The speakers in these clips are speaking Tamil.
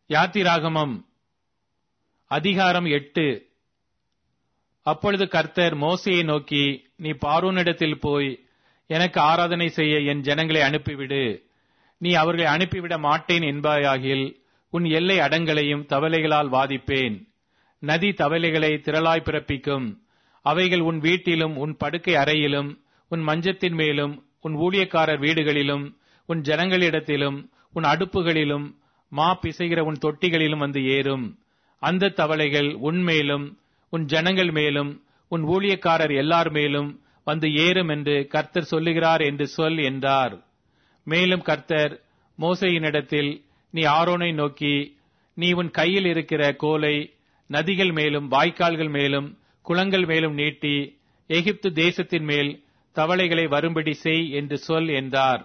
யாத்திராகமம் அதிகாரம் 8. அப்பொழுது கர்த்தர் மோசேயை நோக்கி, நீ பார்வோனிடத்தில் போய் எனக்கு ஆராதனை செய்ய என் ஜனங்களை அனுப்பிவிடு. நீ அவர்களை அனுப்பிவிட மாட்டேன் என்பாயாகில் உன் எல்லை அடங்களையும் தவளைகளால் வாதிப்பேன். நதி தவளைகளை திரளாய் பிறப்பிக்கும். அவைகள் உன் வீட்டிலும் உன் படுக்கை அறையிலும் உன் மஞ்சத்தின் மேலும் உன் ஊழியக்காரர் வீடுகளிலும் உன் ஜனங்களிடத்திலும் உன் அடுப்புகளிலும் மா பிசைகிற உன் தொட்டிகளிலும் வந்து ஏறும். அந்த தவளைகள் உன்மேலும் உன் ஜனங்கள் மேலும் உன் ஊழியக்காரர் எல்லார் மேலும் வந்து ஏறும் என்று கர்த்தர் சொல்லுகிறார் என்று சொல் என்றார். மேலும் கர்த்தர் மோசேயினிடத்தில், நீ ஆரோனை நோக்கி, நீ உன் கையில் இருக்கிற கோலை நதிகள் மேலும் வாய்க்கால்கள் மேலும் குளங்கள் மேலும் நீட்டி எகிப்து தேசத்தின் மேல் தவளைகளை வரும்படி செய் என்று சொல் என்றார்.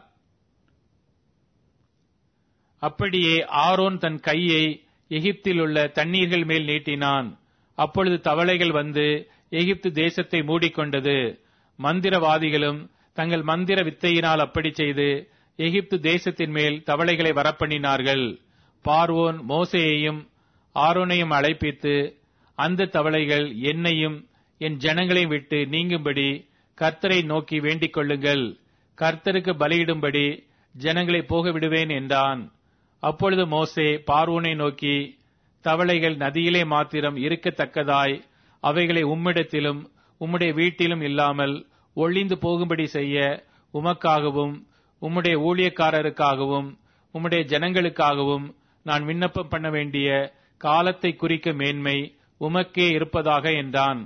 அப்படியே ஆரோன் தன் கையை எகிப்தில் உள்ள தண்ணீர்கள் மேல் நீட்டினான். அப்பொழுது தவளைகள் வந்து எகிப்து தேசத்தை மூடிக்கொண்டது. மந்திரவாதிகளும் தங்கள் மந்திர வித்தையினால் அப்படி செய்து எகிப்து தேசத்தின் மேல் தவளைகளை வரப்பண்ணினார்கள். பார்வோன் மோசேயையும் ஆரோனையும் அழைப்பித்து, அந்த தவளைகள் என்னையும் என் ஜனங்களையும் விட்டு நீங்கும்படி கர்த்தரை நோக்கி வேண்டிக் கொள்ளுங்கள். கர்த்தருக்கு பலியிடும்படி ஜனங்களை போக விடுவேன் என்றான். அப்பொழுது மோசே பார்வோனை நோக்கி, தவளைகள் நதியிலே மாத்திரம் இருக்கத்தக்கதாய் அவைகளை உம்மிடத்திலும் உம்முடைய வீட்டிலும் இல்லாமல் ஒழிந்து போகும்படி செய்ய உமக்காகவும் உம்முடைய ஊழியக்காரருக்காகவும் உம்முடைய ஜனங்களுக்காகவும் நான் விண்ணப்பம் பண்ண வேண்டிய காலத்தை குறிக்க மேன்மை உமக்கே இருப்பதாக என்றான்.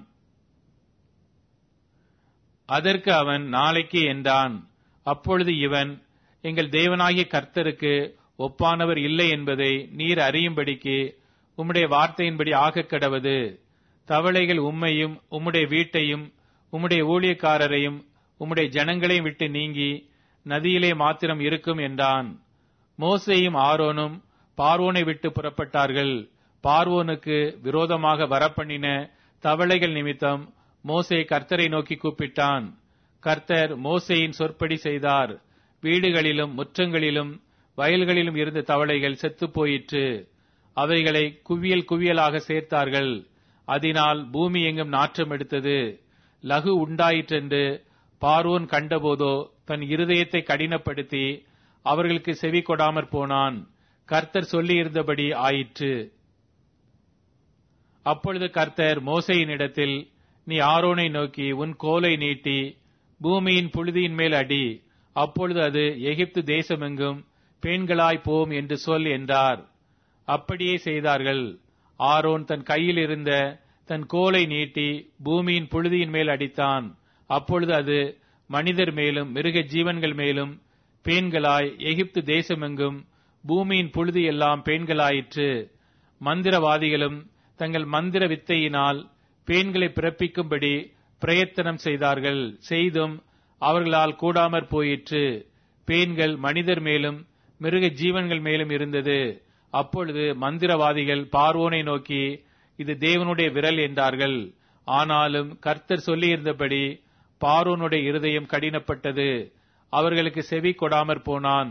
அதற்கு அவன், நாளைக்கு என்றான். அப்பொழுது இவன், எங்கள் தேவனாகிய கர்த்தருக்கு ஒப்பானவர் இல்லை என்பதை நீர் அறியும்படிக்கு உம்முடைய வார்த்தையின்படி ஆகக் கடவது. தவளைகள் உம்மையும் உம்முடைய வீட்டையும் உம்முடைய ஊழியக்காரரையும் உம்முடைய ஜனங்களையும் விட்டு நீங்கி நதியிலே மாத்திரம் இருக்கும் என்றான். மோசேயும் ஆரோனும் பார்வோனை விட்டு புறப்பட்டார்கள். பார்வோனுக்கு விரோதமாக வரப்பண்ணின தவளைகள் நிமித்தம் மோசே கர்த்தரை நோக்கி கூப்பிட்டான். கர்த்தர் மோசேயின் சொற்படி செய்தார். வீடுகளிலும் முற்றங்களிலும் வயல்களிலும் இருந்த தவளைகள் செத்துப் போயிற்று. அவைகளை குவியல் குவியலாக சேர்த்தார்கள். அதனால் பூமி எங்கும் நாற்றம் எடுத்தது. லகு உண்டாயிற்றென்று பார்வோன் கண்டபோதோ தன் இருதயத்தை கடினப்படுத்தி அவர்களுக்கு செவி கொடாமற் போனான். கர்த்தர் சொல்லியிருந்தபடி ஆயிற்று. அப்பொழுது கர்த்தர் மோசேயினிடத்தில், நீ ஆரோனை நோக்கி உன் கோலை நீட்டி பூமியின் புழுதியின் மேல் அடி. அப்பொழுது அது எகிப்து தேசமெங்கும் பேன்களாய் போம் என்று சொல் என்றார். அப்படியே செய்தார்கள். ஆரோன் தன் கையில் இருந்த தன் கோலை நீட்டி பூமியின் புழுதியின் மேல் அடித்தான். அப்பொழுது அது மனிதர் மேலும் மிருக ஜீவன்கள் மேலும் பேன்களாய் எகிப்து தேசமெங்கும் பூமியின் புழுதி எல்லாம் பேன்களாயிற்று. மந்திரவாதிகளும் தங்கள் மந்திர வித்தையினால் பேன்களை பிறப்பிக்கும்படி பிரயத்தனம் செய்தார்கள். செய்தும் அவர்களால் கூடாமற் போயிற்று. பேன்கள் மனிதர் மேலும் மிருக ஜீவன்கள் மேலும் இருந்தது. அப்பொழுது மந்திரவாதிகள் பார்வோனை நோக்கி, இது தேவனுடைய விரல் என்றார்கள். ஆனாலும் கர்த்தர் சொல்லியிருந்தபடி பார்வோனுடைய இருதயம் கடினப்பட்டது. அவர்களுக்கு செவி கொடாமற் போனான்.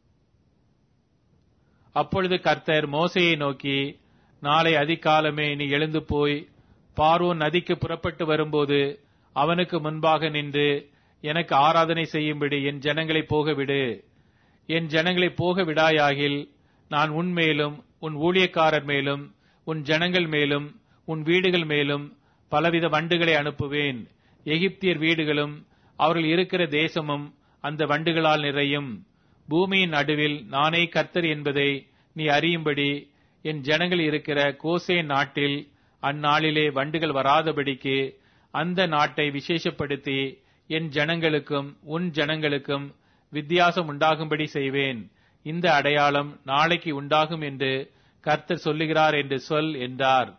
அப்பொழுது கர்த்தர் மோசேயை நோக்கி, நாளை அதிகாலமே நீ எழுந்து போய் பார்வோன் நதிக்கு புறப்பட்டு வரும்போது அவனுக்கு முன்பாக நின்று எனக்கு ஆராதனை செய்யும்படி என் ஜனங்களை போகவிடு. என் ஜனங்களை போக விடாயாகில் நான் உன்மேலும் உன் ஊழியக்காரர் மேலும் உன் ஜனங்கள் மேலும் உன் வீடுகள் மேலும் பலவித வண்டுகளை அனுப்புவேன். எகிப்தியர் வீடுகளும் அவர்கள் இருக்கிற தேசமும் அந்த வண்டுகளால் நிறையும். பூமியின் நடுவில் நானே கர்த்தர் என்பதை நீ அறியும்படி என் ஜனங்கள் இருக்கிற கோசேன் நாட்டில் அந்நாளிலே வண்டுகள் வராதபடிக்கு அந்த நாட்டை விசேஷப்படுத்தி என் ஜனங்களுக்கும் உன் ஜனங்களுக்கும் வித்தியாசம் உண்டாகும்படி செய்வேன். இந்த அடையாளம் நாளைக்கு உண்டாகும் என்று கர்த்தர் சொல்லுகிறார் என்று சொல் என்றார்.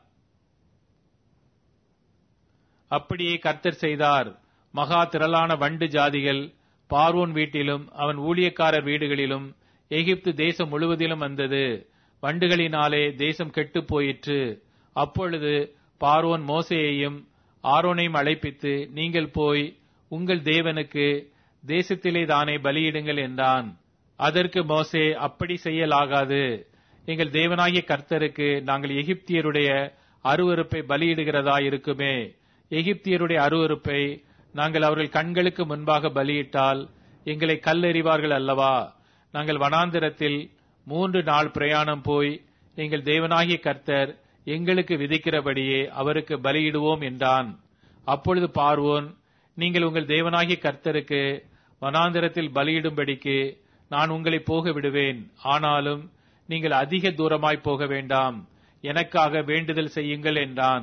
அப்படியே கர்த்தர் செய்தார். மகா திரளான வண்டு ஜாதிகள் பார்வோன் வீட்டிலும் அவன் ஊழியக்காரர் வீடுகளிலும் எகிப்து தேசம் முழுவதிலும் வந்தது. வண்டுகளினாலே தேசம் கெட்டுப் போயிற்று. அப்பொழுது பார்வோன் மோசேயையும் ஆரோனையும் அழைப்பித்து, நீங்கள் போய் உங்கள் தேவனுக்கு தேசத்திலே தானே பலியிடுங்கள் என்றான். அதற்கு மோசே, அப்படி செய்யலாகாது. எங்கள் தேவனாகிய கர்த்தருக்கு நாங்கள் எகிப்தியருடைய அருவருப்பை பலியிடுகிறதா இருக்குமே. எகிப்தியருடைய அருவருப்பை நாங்கள் அவர்கள் கண்களுக்கு முன்பாக பலியிட்டால் எங்களை கல்லெறிவார்கள் அல்லவா? நாங்கள் வனாந்திரத்தில் 3 நாள் பிரயாணம் போய் எங்கள் தேவனாகிய கர்த்தர் எங்களுக்கு விதிக்கிறபடியே அவருக்கு பலியிடுவோம் என்றான். அப்பொழுது பார்வோன், நீங்கள் உங்கள் தேவனாகிய கர்த்தருக்கு வனாந்திரத்தில் பலியிடும்படிக்கு நான் உங்களை போக விடுவேன். ஆனாலும் நீங்கள் அதிக தூரமாய் போக வேண்டாம், எனக்காக வேண்டுதல் செய்யுங்கள் என்றான்.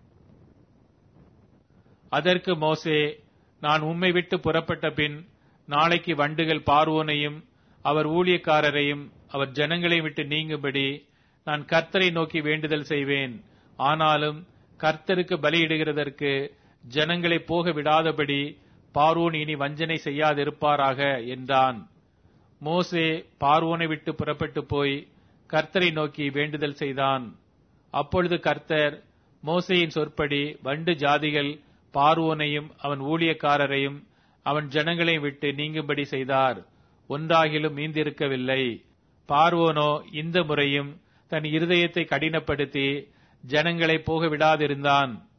அதற்கு மோசே, நான் உம்மை விட்டு புறப்பட்ட பின் நாளைக்கு வண்டுகள் பார்வோனையும் அவர் ஊழியக்காரரையும் அவர் ஜனங்களை விட்டு நீங்கும்படி நான் கர்த்தரை நோக்கி வேண்டுதல் செய்வேன். ஆனாலும் கர்த்தருக்கு பலியிடுகிறதற்கு ஜனங்களை போக விடாதபடி பார்வோன் இனி வஞ்சனை செய்யாதிருப்பாராக என்றான். மோசே பார்வோனை விட்டு புறப்பட்டு போய் கர்த்தரை நோக்கி வேண்டுதல் செய்தான். அப்பொழுது கர்த்தர் மோசேயின் சொற்படி வண்டு ஜாதிகள் பார்வோனையும் அவன் ஊழியக்காரரையும் அவன் ஜனங்களை விட்டு நீங்கும்படி செய்தார். ஒன்றாகிலும் மீந்திருக்கவில்லை. பார்வோனோ இந்த முறையும் தன் இருதயத்தை கடினப்படுத்தி ஜனங்களை போக விடாதிருந்தான்.